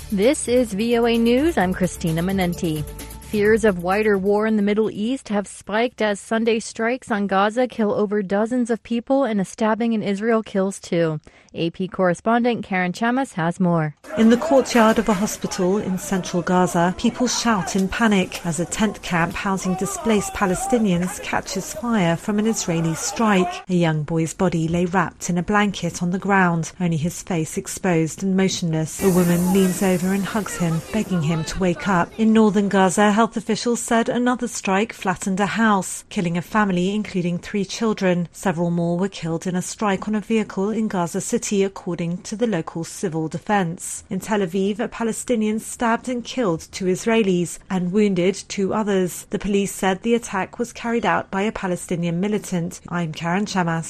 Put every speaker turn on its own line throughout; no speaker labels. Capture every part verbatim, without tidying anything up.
This is V O A News. I'm Christina Menenti. Fears of wider war in the Middle East have spiked as Sunday strikes on Gaza kill over dozens of people and a stabbing in Israel kills two. A P correspondent Karen Chamas has more.
In the courtyard of a hospital in central Gaza, people shout in panic as a tent camp housing displaced Palestinians catches fire from an Israeli strike. A young boy's body lay wrapped in a blanket on the ground, only his face exposed and motionless. A woman leans over and hugs him, begging him to wake up. In northern Gaza, health officials said another strike flattened a house, killing a family including three children. Several more were killed in a strike on a vehicle in Gaza City, according to the local civil defense. In Tel Aviv, a Palestinian stabbed and killed two Israelis and wounded two others. The police said the attack was carried out by a Palestinian militant. I'm Karen Chamas.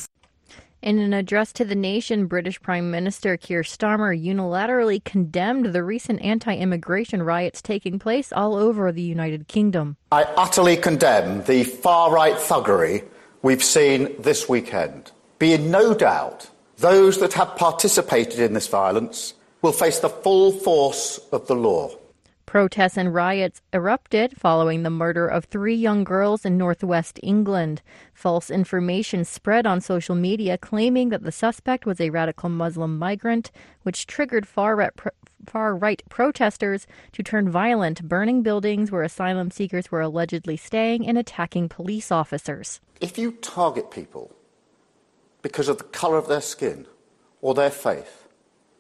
In an address to the nation, British Prime Minister Keir Starmer unilaterally condemned the recent anti-immigration riots taking place all over the United Kingdom.
I utterly condemn the far-right thuggery we've seen this weekend. Be in no doubt, those that have participated in this violence will face the full force of the law.
Protests and riots erupted following the murder of three young girls in northwest England. False information spread on social media claiming that the suspect was a radical Muslim migrant, which triggered far-right pro- far-right protesters to turn violent, burning buildings where asylum seekers were allegedly staying and attacking police officers.
If you target people because of the colour of their skin or their faith,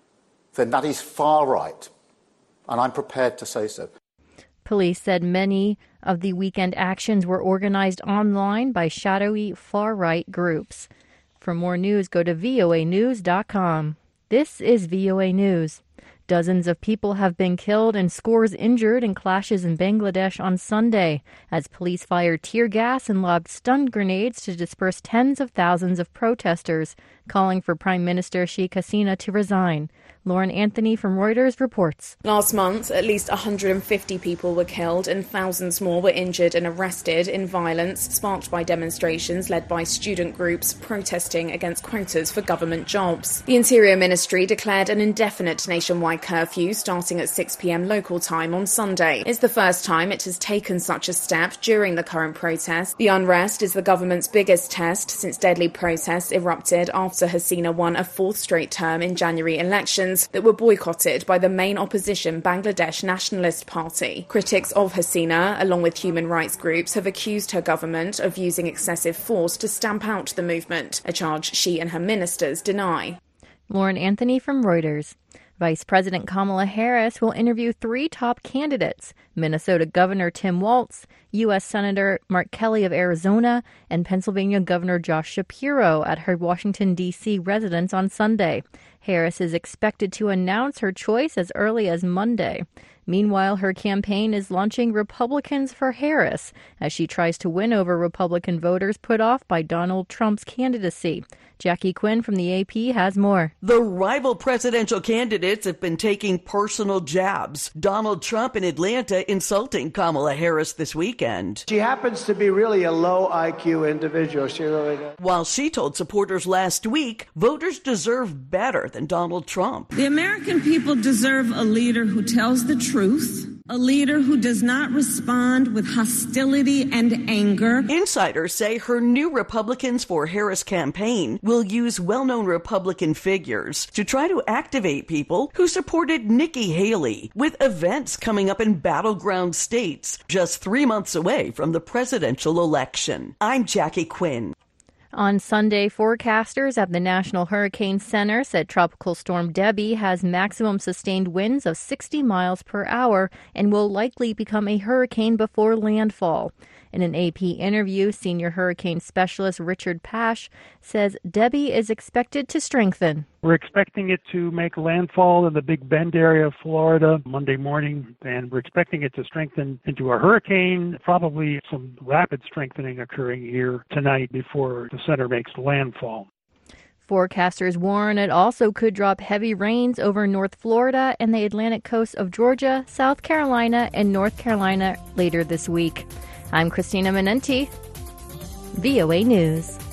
then that is far right. And I'm prepared to say so.
Police said many of the weekend actions were organized online by shadowy far-right groups. For more news, go to V O A news dot com. This is V O A News. Dozens of people have been killed and scores injured in clashes in Bangladesh on Sunday as police fired tear gas and lobbed stun grenades to disperse tens of thousands of protesters, calling for Prime Minister Sheikh Hasina to resign. Lauren Anthony from Reuters reports.
Last month, at least one hundred fifty people were killed and thousands more were injured and arrested in violence sparked by demonstrations led by student groups protesting against quotas for government jobs. The Interior Ministry declared an indefinite nationwide curfew starting at six p.m. local time on Sunday. It's the first time it has taken such a step during the current protest. The unrest is the government's biggest test since deadly protests erupted after Hasina won a fourth straight term in January elections that were boycotted by the main opposition Bangladesh Nationalist Party. Critics of Hasina, along with human rights groups, have accused her government of using excessive force to stamp out the movement, a charge she and her ministers deny.
Lauren Anthony from Reuters. Vice President Kamala Harris will interview three top candidates: Minnesota Governor Tim Walz, U S Senator Mark Kelly of Arizona, and Pennsylvania Governor Josh Shapiro at her Washington, D C residence on Sunday. Harris is expected to announce her choice as early as Monday. Meanwhile, her campaign is launching Republicans for Harris as she tries to win over Republican voters put off by Donald Trump's candidacy. Jackie Quinn from the A P has more.
The rival presidential candidates have been taking personal jabs. Donald Trump in Atlanta insulting Kamala Harris this weekend.
She happens to be really a low I Q individual. She really does.
While she told supporters last week, voters deserve better than Donald Trump.
The American people deserve a leader who tells the truth, a leader who does not respond with hostility and anger.
Insiders say her new Republicans for Harris campaign will use well-known Republican figures to try to activate people who supported Nikki Haley, with events coming up in battleground states just three months away from the presidential election. I'm Jackie Quinn.
On Sunday, forecasters at the National Hurricane Center said Tropical Storm Debby has maximum sustained winds of sixty miles per hour and will likely become a hurricane before landfall. In an A P interview, senior hurricane specialist Richard Pash says Debby is expected to strengthen.
We're expecting it to make landfall in the Big Bend area of Florida Monday morning, and we're expecting it to strengthen into a hurricane, probably some rapid strengthening occurring here tonight before the center makes landfall.
Forecasters warn it also could drop heavy rains over North Florida and the Atlantic coast of Georgia, South Carolina, and North Carolina later this week. I'm Christina Menenti, V O A News.